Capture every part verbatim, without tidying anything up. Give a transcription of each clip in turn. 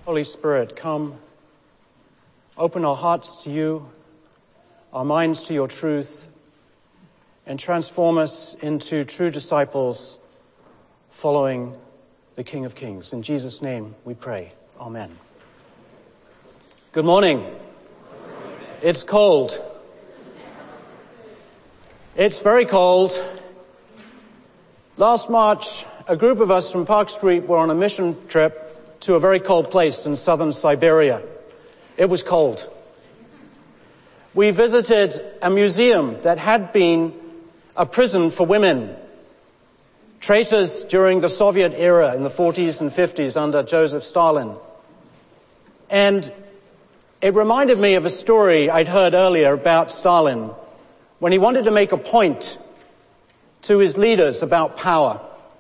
Holy Spirit, come, open our hearts to you, our minds to your truth, and transform us into true disciples following the King of Kings. In Jesus' name we pray. Amen. Good morning. It's cold. It's very cold. Last March, a group of us from Park Street were on a mission trip to a very cold place in southern Siberia. It was cold. We visited a museum that had been a prison for women, traitors during the Soviet era in the forties and fifties under Joseph Stalin. And it reminded me of a story I'd heard earlier about Stalin when he wanted to make a point to his leaders about power.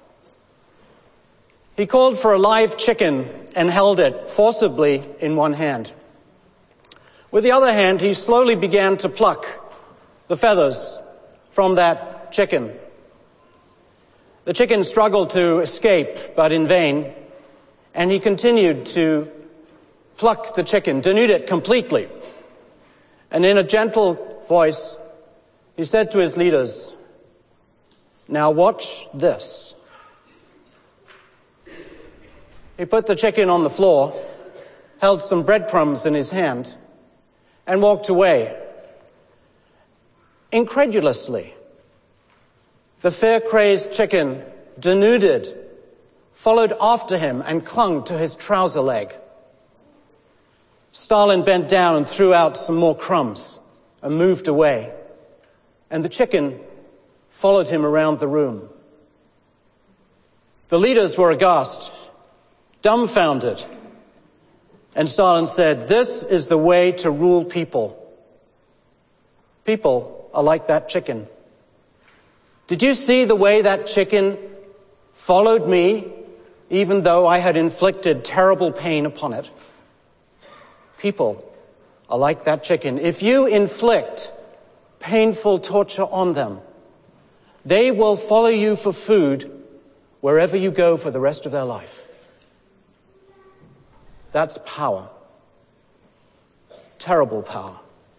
He called for a live chicken and held it forcibly in one hand. With the other hand, he slowly began to pluck the feathers from that chicken. The chicken struggled to escape, but in vain, and he continued to pluck the chicken, denude it completely. And in a gentle voice, he said to his leaders, "Now watch this." He put the chicken on the floor, held some breadcrumbs in his hand, and walked away. Incredulously, the fear-crazed chicken, denuded, followed after him and clung to his trouser leg. Stalin bent down and threw out some more crumbs and moved away, and the chicken followed him around the room. The leaders were aghast, dumbfounded, and Stalin said, "This is the way to rule people. People are like that chicken. Did you see the way that chicken followed me, even though I had inflicted terrible pain upon it? People are like that chicken. If you inflict painful torture on them, they will follow you for food wherever you go for the rest of their life." That's power. Terrible power.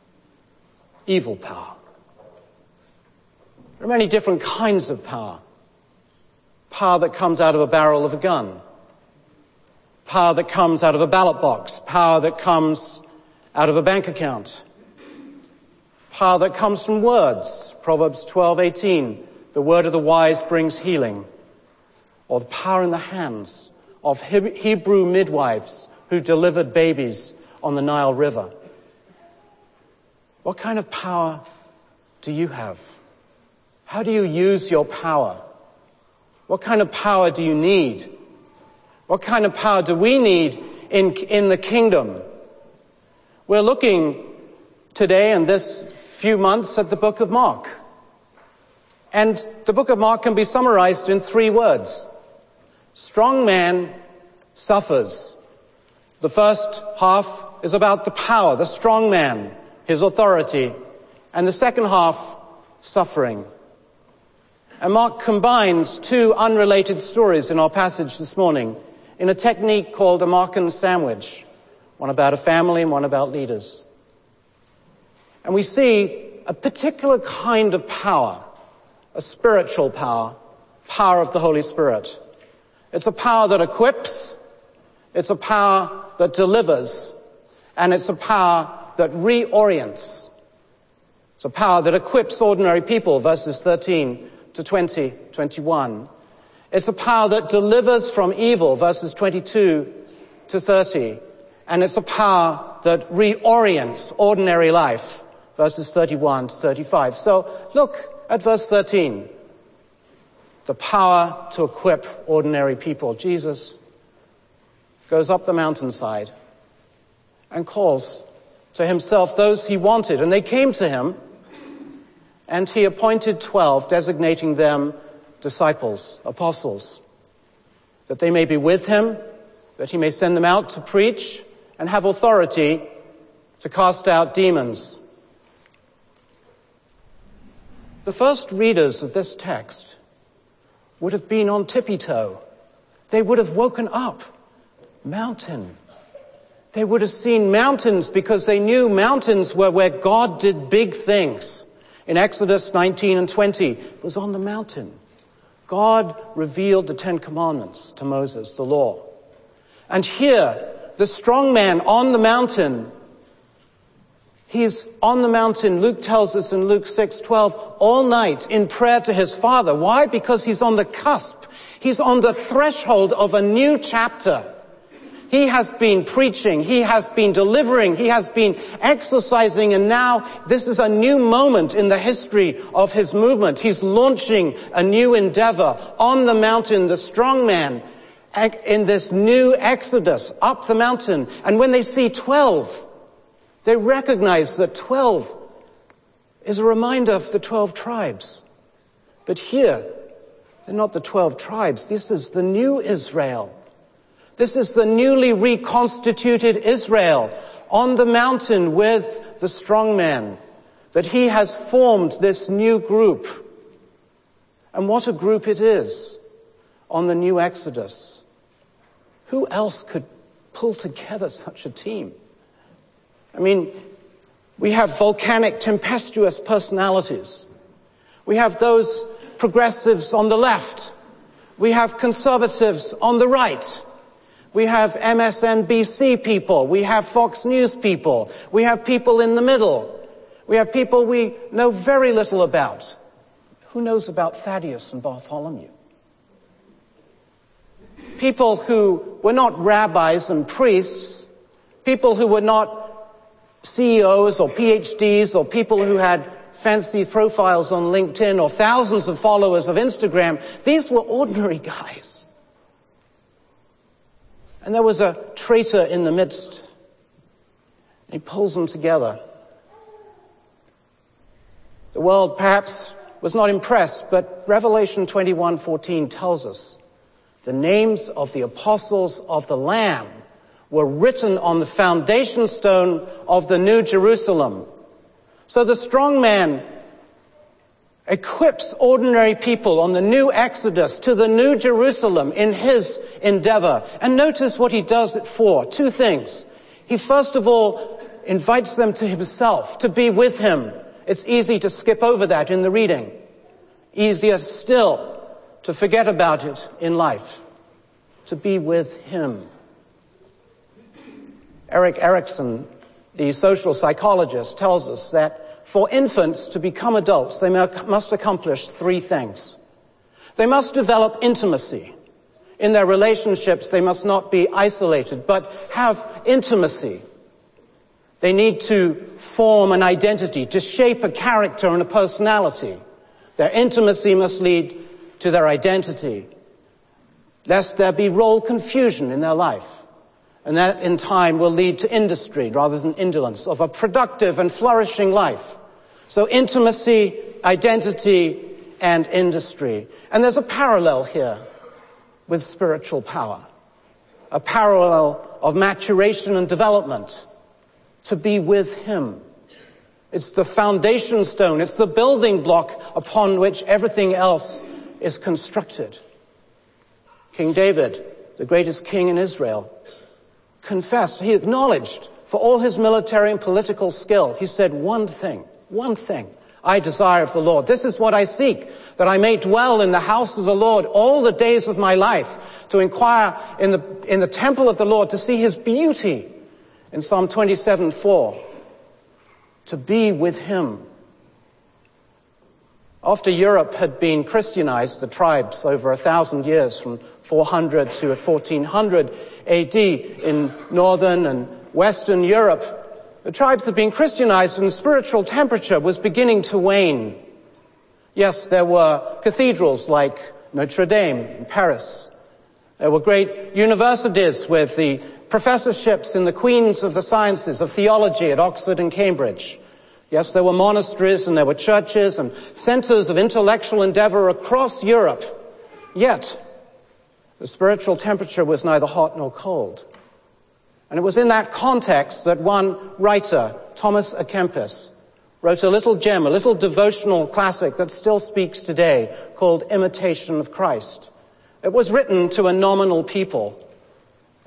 Evil power. There are many different kinds of power. Power that comes out of a barrel of a gun. Power that comes out of a ballot box. Power that comes out of a bank account. Power that comes from words. Proverbs twelve eighteen. The word of the wise brings healing. Or the power in the hands of Hebrew midwives who delivered babies on the Nile River. What kind of power do you have? How do you use your power? What kind of power do you need? What kind of power do we need in, in the kingdom? We're looking today in this few months at the book of Mark. And the book of Mark can be summarized in three words. Strong man suffers. The first half is about the power, the strong man, his authority, and the second half, suffering. And Mark combines two unrelated stories in our passage this morning in a technique called a Markan sandwich, one about a family and one about leaders. And we see a particular kind of power, a spiritual power, power of the Holy Spirit. It's a power that equips, it's a power that delivers, and it's a power that reorients. It's a power that equips ordinary people, verses thirteen to twenty, twenty-one. It's a power that delivers from evil, verses twenty-two to thirty. And it's a power that reorients ordinary life, verses thirty-one to thirty-five. So look at verse thirteen. The power to equip ordinary people. Jesus goes up the mountainside and calls to himself those he wanted, and they came to him, and he appointed twelve, designating them disciples, apostles, that they may be with him, that he may send them out to preach and have authority to cast out demons. The first readers of this text would have been on tippy toe. They would have woken up. Mountain, They would have seen mountains because they knew mountains were where God did big things. In Exodus nineteen and twenty, it was on the mountain. God revealed the Ten Commandments to Moses, the law. And here, the strong man on the mountain, he's on the mountain, Luke tells us in Luke six twelve, all night in prayer to his Father. Why? Because he's on the cusp. He's on the threshold of a new chapter. He has been preaching, he has been delivering, he has been exercising, and now this is a new moment in the history of his movement. He's launching a new endeavor on the mountain, the strong man, in this new exodus up the mountain. And when they see twelve, they recognize that twelve is a reminder of the twelve tribes. But here, they're not the twelve tribes. This is the new Israel. This is the newly reconstituted Israel on the mountain with the strong man, that he has formed this new group. And what a group it is on the new Exodus. Who else could pull together such a team? I mean, we have volcanic, tempestuous personalities. We have those progressives on the left. We have conservatives on the right. We have M S N B C people. We have Fox News people. We have people in the middle. We have people we know very little about. Who knows about Thaddeus and Bartholomew? People who were not rabbis and priests. People who were not C E Os or P H Ds or people who had fancy profiles on LinkedIn or thousands of followers of Instagram. These were ordinary guys. And there was a traitor in the midst. He pulls them together. The world perhaps was not impressed, but Revelation twenty-one fourteen tells us the names of the apostles of the Lamb were written on the foundation stone of the New Jerusalem. So the strong man equips ordinary people on the new Exodus to the New Jerusalem in his endeavor. And notice what he does it for. Two things. He first of all invites them to himself, to be with him. It's easy to skip over that in the reading. Easier still to forget about it in life. To be with him. Erik Erikson, the social psychologist, tells us that for infants to become adults, they must accomplish three things. They must develop intimacy. In their relationships, they must not be isolated, but have intimacy. They need to form an identity, to shape a character and a personality. Their intimacy must lead to their identity, lest there be role confusion in their life. And that in time will lead to industry rather than indolence, of a productive and flourishing life. So intimacy, identity, and industry. And there's a parallel here with spiritual power. A parallel of maturation and development. To be with him. It's the foundation stone. It's the building block upon which everything else is constructed. King David, the greatest king in Israel, confessed, he acknowledged, for all his military and political skill, he said one thing, one thing I desire of the Lord. This is what I seek, that I may dwell in the house of the Lord all the days of my life, to inquire in the, in the temple of the Lord, to see his beauty. In Psalm twenty-seven four, to be with him. After Europe had been Christianized, the tribes over a thousand years, from four hundred to fourteen hundred A D in northern and western Europe, the tribes had been Christianized and spiritual temperature was beginning to wane. Yes, there were cathedrals like Notre Dame in Paris. There were great universities with the professorships in the queens of the sciences of theology at Oxford and Cambridge. Yes, there were monasteries and there were churches and centers of intellectual endeavor across Europe. Yet, the spiritual temperature was neither hot nor cold. And it was in that context that one writer, Thomas à Kempis, wrote a little gem, a little devotional classic that still speaks today, called Imitation of Christ. It was written to a nominal people.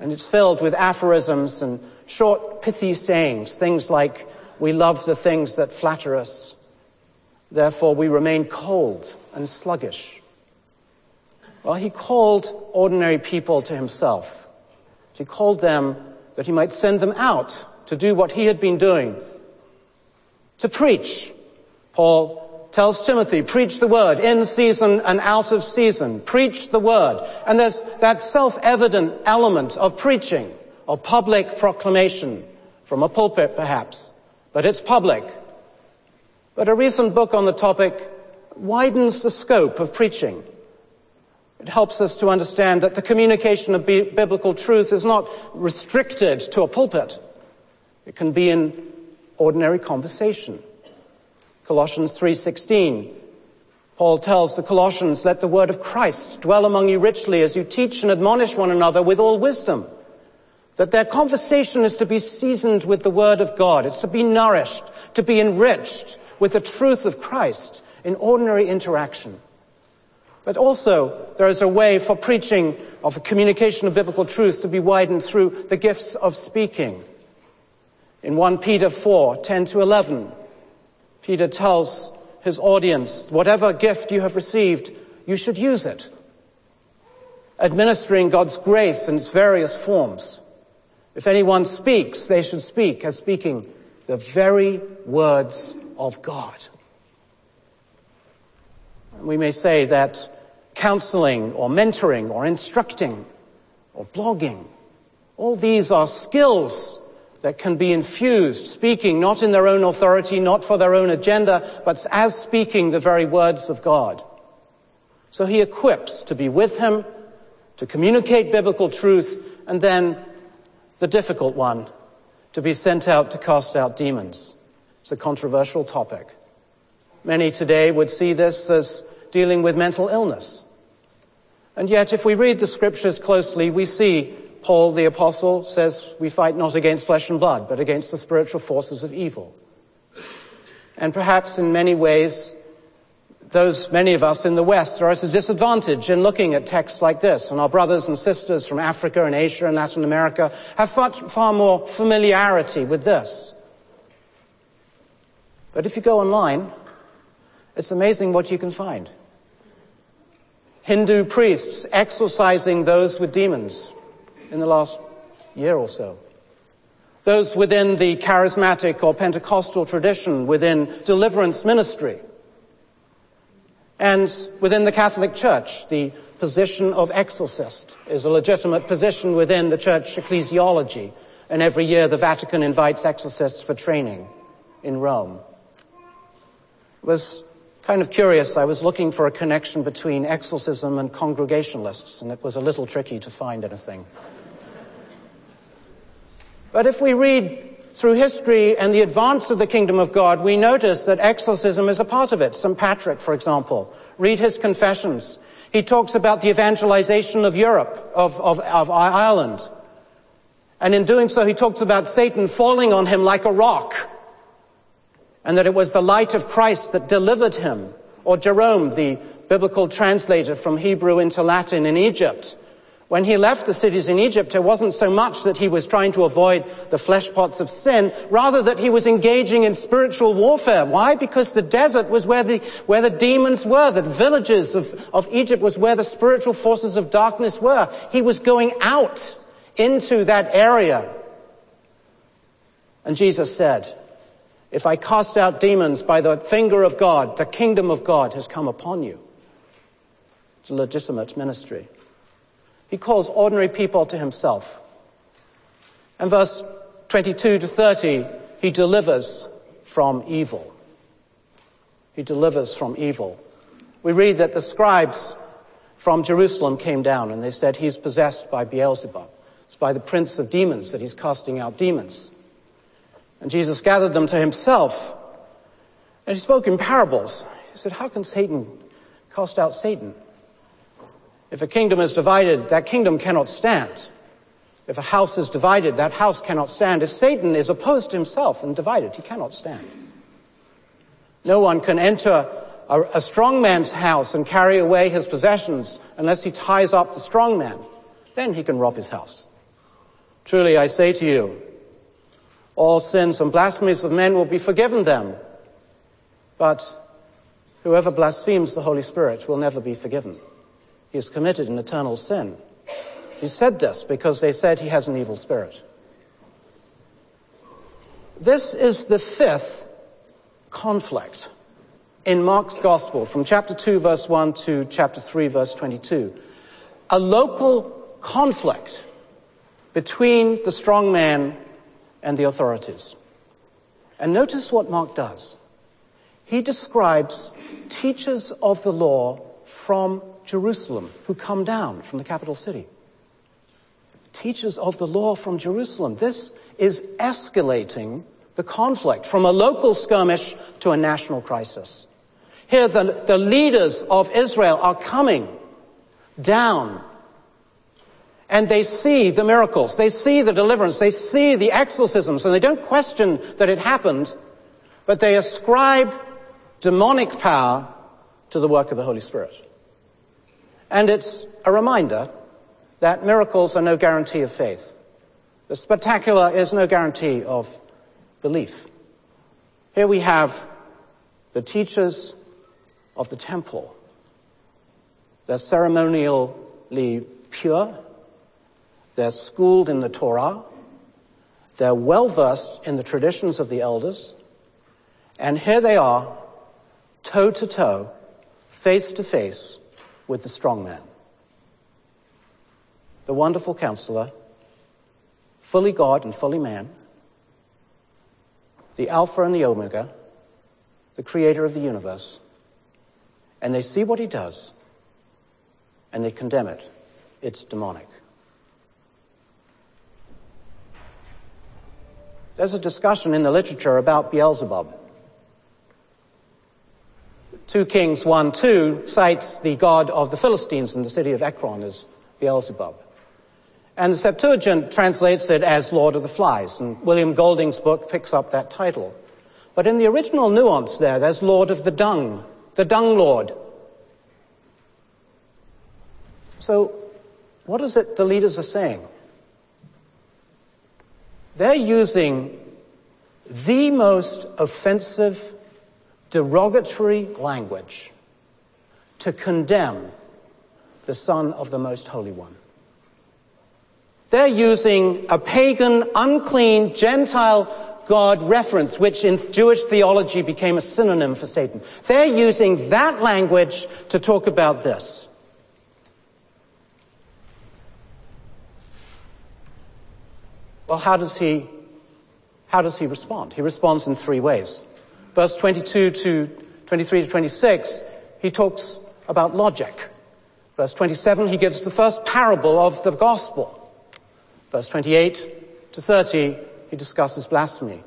And it's filled with aphorisms and short, pithy sayings, things like, we love the things that flatter us, therefore we remain cold and sluggish. Well, he called ordinary people to himself. He called them that he might send them out to do what he had been doing, to preach. Paul tells Timothy, preach the word in season and out of season. Preach the word. And there's that self-evident element of preaching, of public proclamation, from a pulpit perhaps, but it's public. But a recent book on the topic widens the scope of preaching. It helps us to understand that the communication of bi- biblical truth is not restricted to a pulpit. It can be in ordinary conversation. Colossians three sixteen, Paul tells the Colossians, let the word of Christ dwell among you richly as you teach and admonish one another with all wisdom. That their conversation is to be seasoned with the word of God. It's to be nourished, to be enriched with the truth of Christ in ordinary interaction. But also, there is a way for preaching of a communication of biblical truth to be widened through the gifts of speaking. In First Peter four ten to eleven, Peter tells his audience, whatever gift you have received, you should use it. Administering God's grace in its various forms. If anyone speaks, they should speak as speaking the very words of God. We may say that counseling or mentoring or instructing or blogging, all these are skills that can be infused, speaking not in their own authority, not for their own agenda, but as speaking the very words of God. So he equips to be with him, to communicate biblical truth, and then the difficult one, to be sent out to cast out demons. It's a controversial topic. Many today would see this as dealing with mental illness. And yet, if we read the scriptures closely, we see Paul the apostle says we fight not against flesh and blood, but against the spiritual forces of evil. And perhaps in many ways, those, many of us in the West are at a disadvantage in looking at texts like this. And our brothers and sisters from Africa and Asia and Latin America have far, far more familiarity with this. But if you go online, it's amazing what you can find. Hindu priests exorcising those with demons in the last year or so. Those within the charismatic or Pentecostal tradition, within deliverance ministry. And within the Catholic Church, the position of exorcist is a legitimate position within the church ecclesiology. And every year the Vatican invites exorcists for training in Rome. It was kind of curious. I was looking for a connection between exorcism and Congregationalists, and it was a little tricky to find anything. But if we read through history and the advance of the kingdom of God, we notice that exorcism is a part of it. Saint Patrick, for example, read his confessions. He talks about the evangelization of Europe, of, of, of Ireland. And in doing so, he talks about Satan falling on him like a rock, and that it was the light of Christ that delivered him. Or Jerome, the biblical translator from Hebrew into Latin in Egypt, when he left the cities in Egypt, it wasn't so much that he was trying to avoid the flesh pots of sin, rather that he was engaging in spiritual warfare. Why? Because the desert was where the, where the demons were. The villages of, of Egypt was where the spiritual forces of darkness were. He was going out into that area. And Jesus said, if I cast out demons by the finger of God, the kingdom of God has come upon you. It's a legitimate ministry. He calls ordinary people to himself. And verse twenty-two to thirty, he delivers from evil. He delivers from evil. We read that the scribes from Jerusalem came down and they said he's possessed by Beelzebub. It's by the prince of demons that he's casting out demons. And Jesus gathered them to himself, and he spoke in parables. He said, how can Satan cast out Satan? If a kingdom is divided, that kingdom cannot stand. If a house is divided, that house cannot stand. If Satan is opposed to himself and divided, he cannot stand. No one can enter a, a strong man's house and carry away his possessions unless he ties up the strong man. Then he can rob his house. Truly I say to you, all sins and blasphemies of men will be forgiven them, but whoever blasphemes the Holy Spirit will never be forgiven. He has committed an eternal sin. He said this because they said he has an evil spirit. This is the fifth conflict in Mark's Gospel from chapter two verse one to chapter three verse twenty-two. A local conflict between the strong man and the authorities. And notice what Mark does. He describes teachers of the law from Jerusalem who come down from the capital city. Teachers of the law from Jerusalem. This is escalating the conflict from a local skirmish to a national crisis. Here the, the leaders of Israel are coming down, and they see the miracles, they see the deliverance, they see the exorcisms, and they don't question that it happened, but they ascribe demonic power to the work of the Holy Spirit. And it's a reminder that miracles are no guarantee of faith. The spectacular is no guarantee of belief. Here we have the teachers of the temple. They're ceremonially pure. They're schooled in the Torah. They're well versed in the traditions of the elders. And here they are, toe to toe, face to face with the strong man. The wonderful counselor, fully God and fully man, the Alpha and the Omega, the creator of the universe. And they see what he does, and they condemn it. It's demonic. There's a discussion in the literature about Beelzebub. two Kings one two cites the god of the Philistines in the city of Ekron as Beelzebub. And the Septuagint translates it as Lord of the Flies, and William Golding's book picks up that title. But in the original nuance there, there's Lord of the Dung, the Dung Lord. So, what is it the leaders are saying? They're using the most offensive, derogatory language to condemn the Son of the Most Holy One. They're using a pagan, unclean, Gentile God reference, which in Jewish theology became a synonym for Satan. They're using that language to talk about this. Well, how does he, how does he respond? He responds in three ways. Verse twenty-two to twenty-three to twenty-six, he talks about logic. Verse twenty-seven, he gives the first parable of the gospel. Verse twenty-eight to thirty, he discusses blasphemy.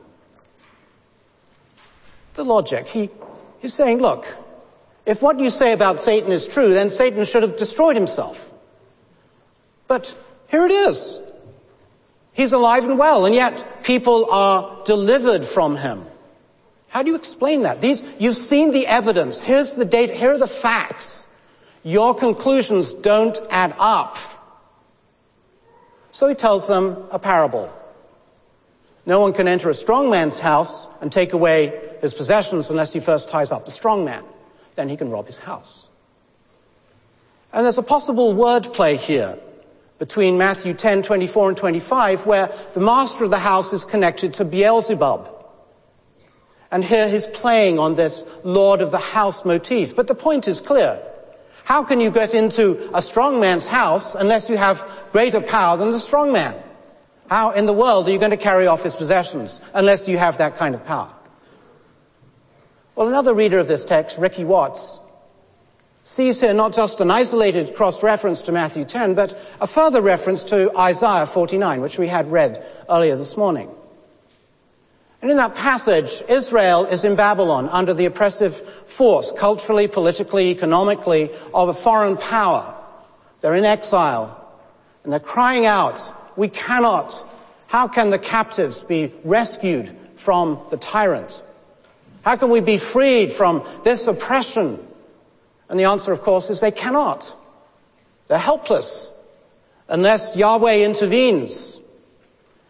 The logic, he, he's saying, look, if what you say about Satan is true, then Satan should have destroyed himself. But here it is. He's alive and well, and yet people are delivered from him. How do you explain that? These, you've seen the evidence. Here's the data. Here are the facts. Your conclusions don't add up. So he tells them a parable. No one can enter a strong man's house and take away his possessions unless he first ties up the strong man. Then he can rob his house. And there's a possible wordplay here between Matthew ten, twenty-four and twenty-five, where the master of the house is connected to Beelzebub. And here he's playing on this Lord of the house motif. But the point is clear. How can you get into a strong man's house unless you have greater power than the strong man? How in the world are you going to carry off his possessions unless you have that kind of power? Well, another reader of this text, Ricky Watts, sees here not just an isolated cross-reference to Matthew ten, but a further reference to Isaiah forty-nine, which we had read earlier this morning. And in that passage, Israel is in Babylon under the oppressive force, culturally, politically, economically, of a foreign power. They're in exile, and they're crying out, we cannot. How can the captives be rescued from the tyrant? How can we be freed from this oppression? And the answer, of course, is they cannot. They're helpless unless Yahweh intervenes.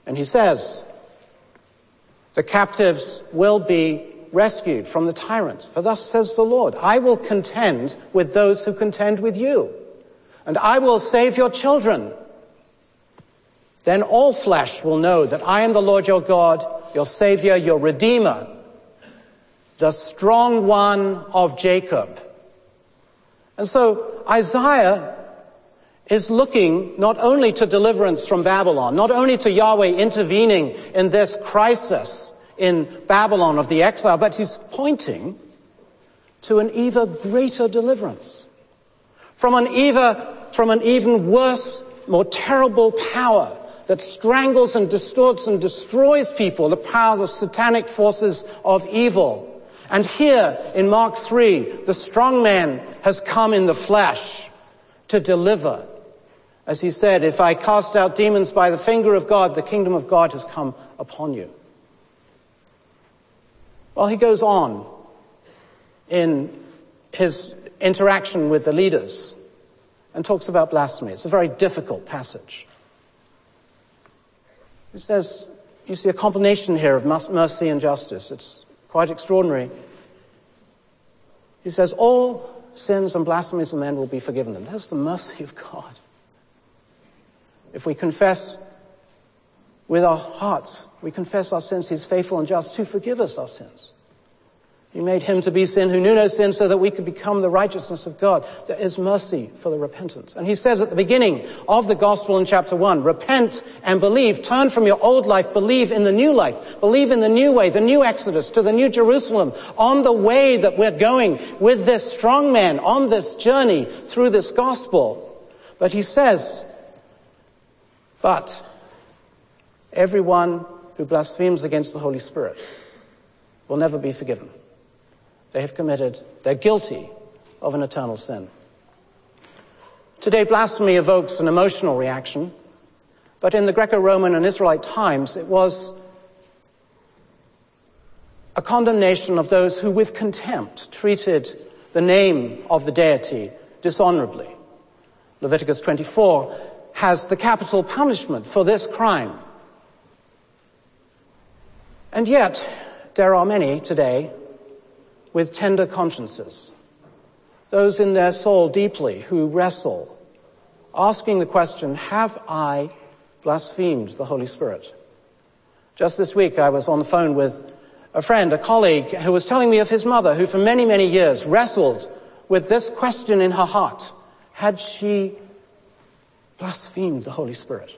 And he says, the captives will be rescued from the tyrant. For thus says the Lord, I will contend with those who contend with you, and I will save your children. Then all flesh will know that I am the Lord your God, your Savior, your Redeemer, the strong one of Jacob. And so Isaiah is looking not only to deliverance from Babylon, not only to Yahweh intervening in this crisis in Babylon of the exile, but he's pointing to an even greater deliverance from an even, from an even worse, more terrible power that strangles and distorts and destroys people, the power of the satanic forces of evil. And here in Mark three, the strong man has come in the flesh to deliver. As he said, if I cast out demons by the finger of God, the kingdom of God has come upon you. Well, he goes on in his interaction with the leaders and talks about blasphemy. It's a very difficult passage. He says, you see a combination here of mercy and justice. It's quite extraordinary. He says, all sins and blasphemies of men will be forgiven them. That's the mercy of God. If we confess with our hearts, we confess our sins, he's faithful and just to forgive us our sins. He made him to be sin who knew no sin so that we could become the righteousness of God. There is mercy for the repentant. And he says at the beginning of the gospel in chapter one, repent and believe. Turn from your old life, believe in the new life. Believe in the new way, the new Exodus to the new Jerusalem, on the way that we're going with this strong man on this journey through this gospel. But he says, but everyone who blasphemes against the Holy Spirit will never be forgiven. They have committed, they're guilty of an eternal sin. Today, blasphemy evokes an emotional reaction, but in the Greco-Roman and Israelite times, it was a condemnation of those who with contempt treated the name of the deity dishonorably. Leviticus twenty-four has the capital punishment for this crime. And yet, there are many today with tender consciences, those in their soul deeply who wrestle, asking the question, have I blasphemed the Holy Spirit? Just this week I was on the phone with a friend, a colleague, who was telling me of his mother, who for many, many years wrestled with this question in her heart. Had she blasphemed the Holy Spirit?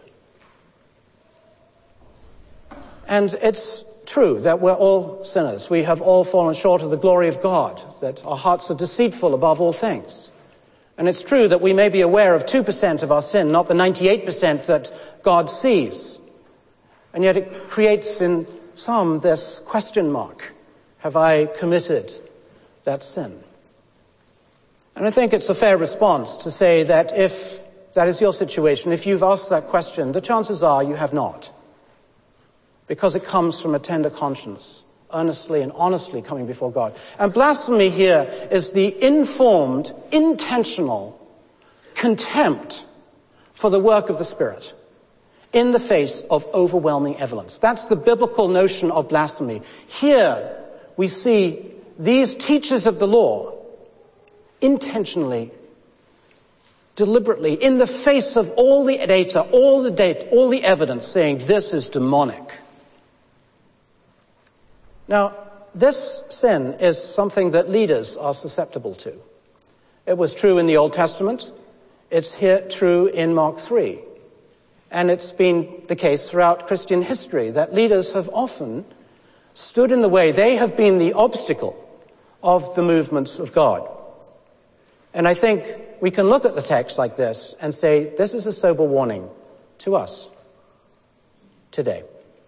And it's true that we're all sinners. We have all fallen short of the glory of God, that our hearts are deceitful above all things. And it's true that we may be aware of two percent of our sin, not the ninety-eight percent that God sees. And yet it creates in some this question mark. Have I committed that sin? And I think it's a fair response to say that if that is your situation, if you've asked that question, the chances are you have not. Because it comes from a tender conscience, earnestly and honestly coming before God. And blasphemy here is the informed, intentional contempt for the work of the Spirit in the face of overwhelming evidence. That's the biblical notion of blasphemy. Here we see these teachers of the law intentionally, deliberately, in the face of all the data, all the data, all the evidence saying this is demonic. Now, this sin is something that leaders are susceptible to. It was true in the Old Testament. It's here true in Mark three. And it's been the case throughout Christian history that leaders have often stood in the way. They have been the obstacle of the movements of God. And I think we can look at the text like this and say, this is a sober warning to us today.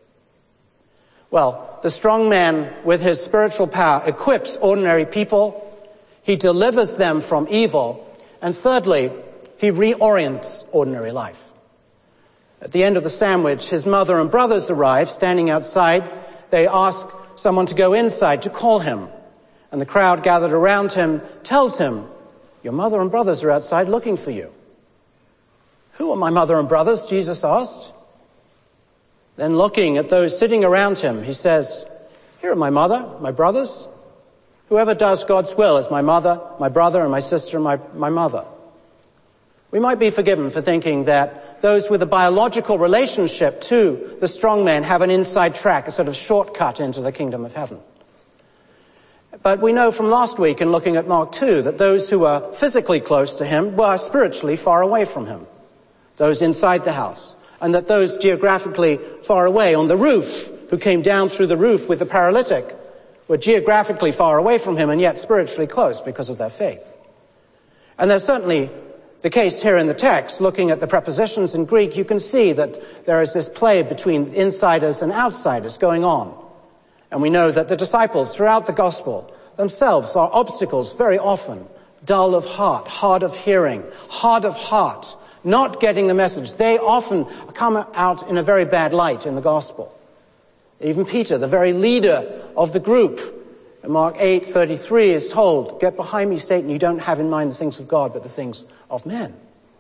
Well, the strong man with his spiritual power equips ordinary people. He delivers them from evil. And thirdly, he reorients ordinary life. At the end of the sandwich, his mother and brothers arrive, standing outside. They ask someone to go inside to call him. And the crowd gathered around him tells him, your mother and brothers are outside looking for you. Who are my mother and brothers? Jesus asked. Then looking at those sitting around him, he says, here are my mother, my brothers. Whoever does God's will is my mother, my brother, and my sister, and my, my mother. We might be forgiven for thinking that those with a biological relationship to the strong man have an inside track, a sort of shortcut into the kingdom of heaven. But we know from last week in looking at Mark two that those who were physically close to him were spiritually far away from him, those inside the house, and that those geographically far away on the roof, who came down through the roof with the paralytic, were geographically far away from him and yet spiritually close because of their faith. And there's certainly the case here in the text. Looking at the prepositions in Greek, you can see that there is this play between insiders and outsiders going on. And we know that the disciples throughout the gospel themselves are obstacles very often, dull of heart, hard of hearing, hard of heart, not getting the message. They often come out in a very bad light in the gospel. Even Peter, the very leader of the group, in Mark eight thirty-three is told, get behind me, Satan, you don't have in mind the things of God, but the things of men.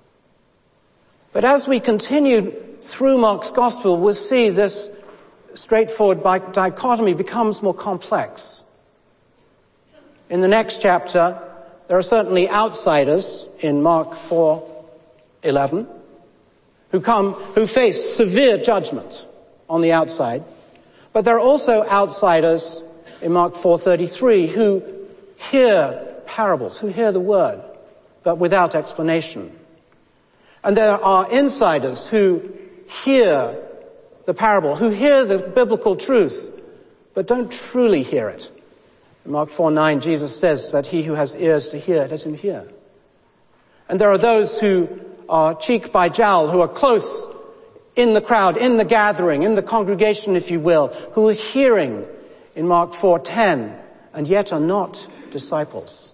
But as we continue through Mark's gospel, we'll see this straightforward dichotomy becomes more complex. In the next chapter, there are certainly outsiders in Mark four eleven who come, who face severe judgment on the outside. But there are also outsiders in Mark four thirty-three who hear parables, who hear the word, but without explanation. And there are insiders who hear the parable, who hear the biblical truth, but don't truly hear it. In Mark four nine, Jesus says that he who has ears to hear, let him hear. And there are those who are cheek by jowl, who are close in the crowd, in the gathering, in the congregation, if you will, who are hearing in Mark four ten, and yet are not disciples.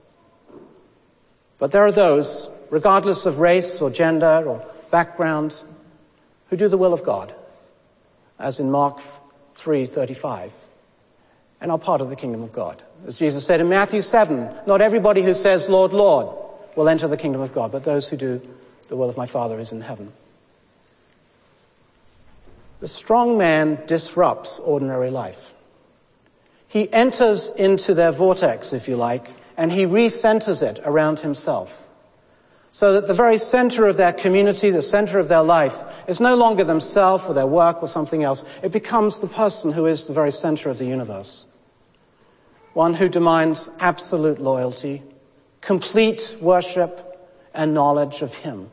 But there are those, regardless of race or gender or background, who do the will of God, as in Mark three thirty-five, and are part of the kingdom of God. As Jesus said in Matthew seven, not everybody who says, Lord, Lord, will enter the kingdom of God, but those who do the will of my Father is in heaven. The strong man disrupts ordinary life. He enters into their vortex, if you like, and he recenters it around himself, so that the very center of their community, the center of their life, is no longer themselves or their work or something else. It becomes the person who is the very center of the universe. One who demands absolute loyalty, complete worship, and knowledge of him.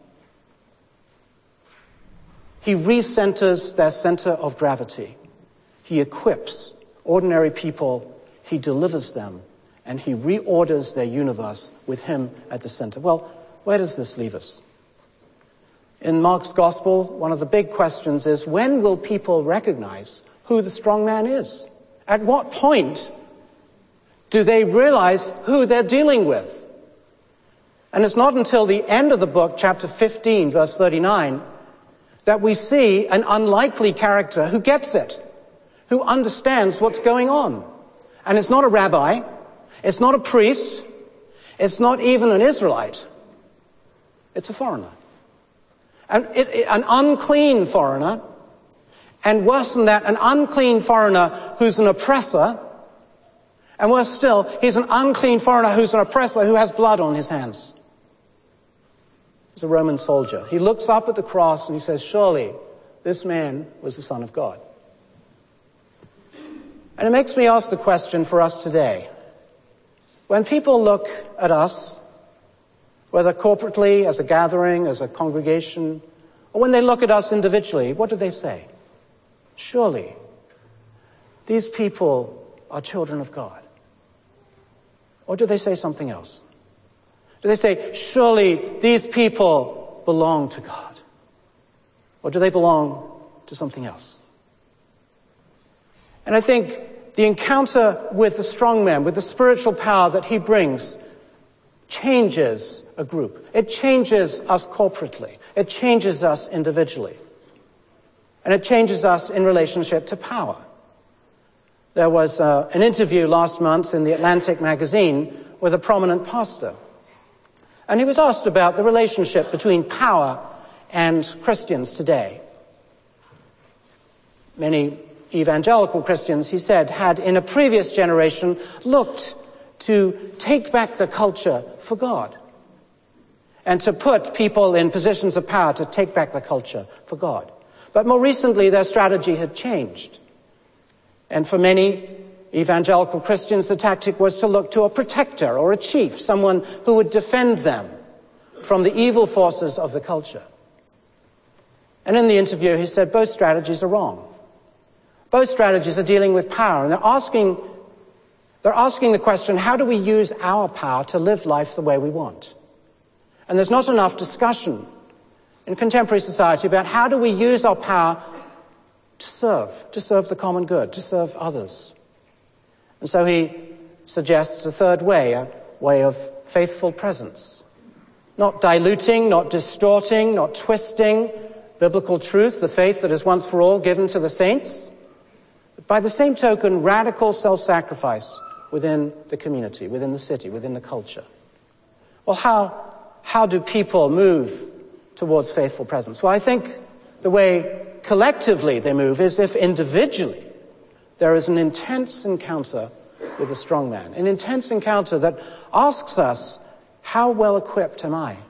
He recenters their center of gravity. He equips ordinary people, he delivers them, and he reorders their universe with him at the center. Well, where does this leave us? In Mark's gospel, one of the big questions is, when will people recognize who the strong man is? At what point do they realize who they're dealing with? And it's not until the end of the book, chapter fifteen, verse thirty-nine, that we see an unlikely character who gets it, who understands what's going on. And it's not a rabbi, it's not a priest, it's not even an Israelite. It's a foreigner. And it, it, an unclean foreigner, and worse than that, an unclean foreigner who's an oppressor, and worse still, he's an unclean foreigner who's an oppressor who has blood on his hands. He's a Roman soldier. He looks up at the cross and he says, surely this man was the Son of God. And it makes me ask the question for us today. When people look at us, whether corporately, as a gathering, as a congregation, or when they look at us individually, what do they say? Surely these people are children of God. Or do they say something else? Do they say, surely these people belong to God? Or do they belong to something else? And I think the encounter with the strong man, with the spiritual power that he brings, changes a group. It changes us corporately. It changes us individually. And it changes us in relationship to power. There was uh, an interview last month in the Atlantic magazine with a prominent pastor. And he was asked about the relationship between power and Christians today. many evangelical Christians, he said, had in a previous generation looked to take back the culture for God and to put people in positions of power to take back the culture for God. But more recently, their strategy had changed. And for many evangelical Christians, the tactic was to look to a protector or a chief, someone who would defend them from the evil forces of the culture. And in the interview, he said both strategies are wrong. Both strategies are dealing with power, and they're asking, they're asking the question, how do we use our power to live life the way we want? And there's not enough discussion in contemporary society about how do we use our power to serve, to serve the common good, to serve others. And so he suggests a third way, a way of faithful presence. Not diluting, not distorting, not twisting biblical truth, the faith that is once for all given to the saints. But by the same token, radical self-sacrifice within the community, within the city, within the culture. Well, how, how do people move towards faithful presence? Well, I think the way collectively they move is if individually there is an intense encounter with a strong man, an intense encounter that asks us, how well equipped am I?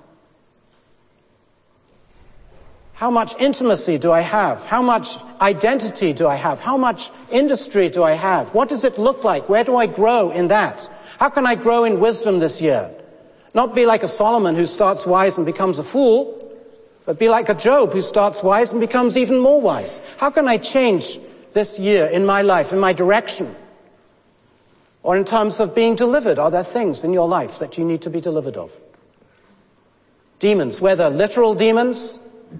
How much intimacy do I have? How much identity do I have? How much industry do I have? What does it look like? Where do I grow in that? How can I grow in wisdom this year? Not be like a Solomon who starts wise and becomes a fool, but be like a Job who starts wise and becomes even more wise. How can I change this year in my life, in my direction? Or in terms of being delivered, are there things in your life that you need to be delivered of? Demons, whether literal demons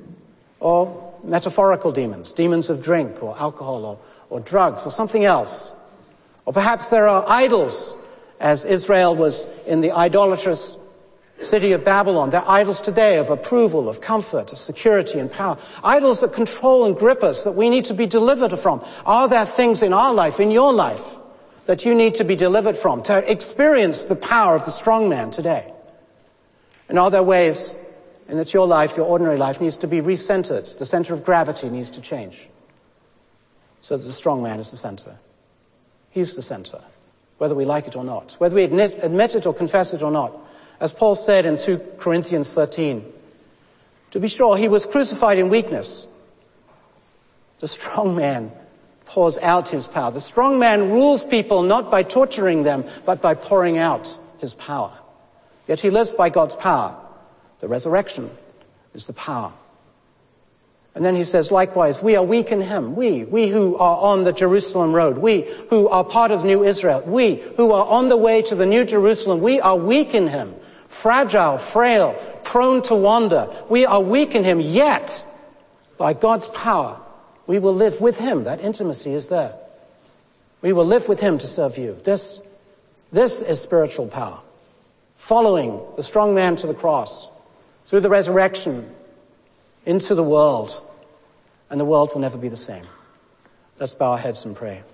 or metaphorical demons, demons of drink or alcohol or, or drugs or something else. Or perhaps there are idols, as Israel was in the idolatrous city of Babylon. They're idols today of approval, of comfort, of security and power. Idols that control and grip us, that we need to be delivered from. Are there things in our life, in your life, that you need to be delivered from, to experience the power of the strong man today? And are there ways in which your life, your ordinary life, needs to be recentered? The center of gravity needs to change so that the strong man is the center. He's the center, whether we like it or not, whether we admit, admit it or confess it or not. As Paul said in two Corinthians thirteen, to be sure, he was crucified in weakness. The strong man pours out his power. The strong man rules people not by torturing them, but by pouring out his power. Yet he lives by God's power. The resurrection is the power. And then he says, likewise, we are weak in him. We, we who are on the Jerusalem road. We who are part of New Israel. We who are on the way to the New Jerusalem. We are weak in him. Fragile, frail, prone to wander. We are weak in him, yet by God's power, we will live with him. That intimacy is there. We will live with him to serve you. This, this is spiritual power. Following the strong man to the cross, through the resurrection, into the world, and the world will never be the same. Let's bow our heads and pray.